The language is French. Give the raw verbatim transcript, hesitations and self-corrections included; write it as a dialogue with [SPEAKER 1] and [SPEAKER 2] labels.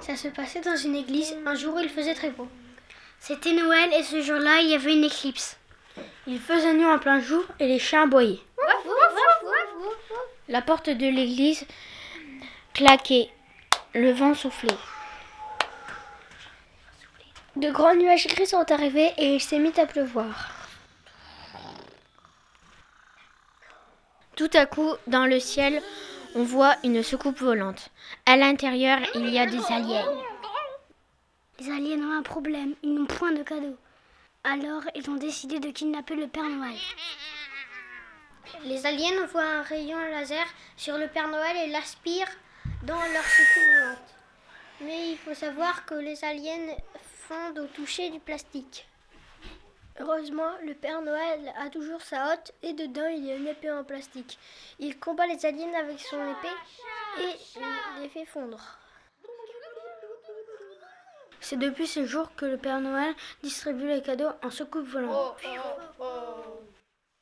[SPEAKER 1] Ça se passait dans une église un jour où il faisait très beau. C'était Noël et ce jour-là, il y avait une éclipse.
[SPEAKER 2] Il faisait nuit en plein jour et les chiens aboyaient. La porte de l'église claquait, le vent soufflait.
[SPEAKER 1] De grands nuages gris sont arrivés et il s'est mis à pleuvoir.
[SPEAKER 2] Tout à coup, dans le ciel, on voit une soucoupe volante. À l'intérieur, il y a des aliens.
[SPEAKER 1] Les aliens ont un problème, ils n'ont point de cadeaux. Alors, ils ont décidé de kidnapper le Père Noël. Les aliens envoient un rayon laser sur le Père Noël et l'aspirent dans leur soucoupe volante. Mais il faut savoir que les aliens fondent au toucher du plastique. Heureusement, le Père Noël a toujours sa hotte et dedans il y a une épée en plastique. Il combat les aliens avec son épée et les fait fondre.
[SPEAKER 2] C'est depuis ce jour que le Père Noël distribue les cadeaux en soucoupe volante.
[SPEAKER 3] Oh, oh, oh.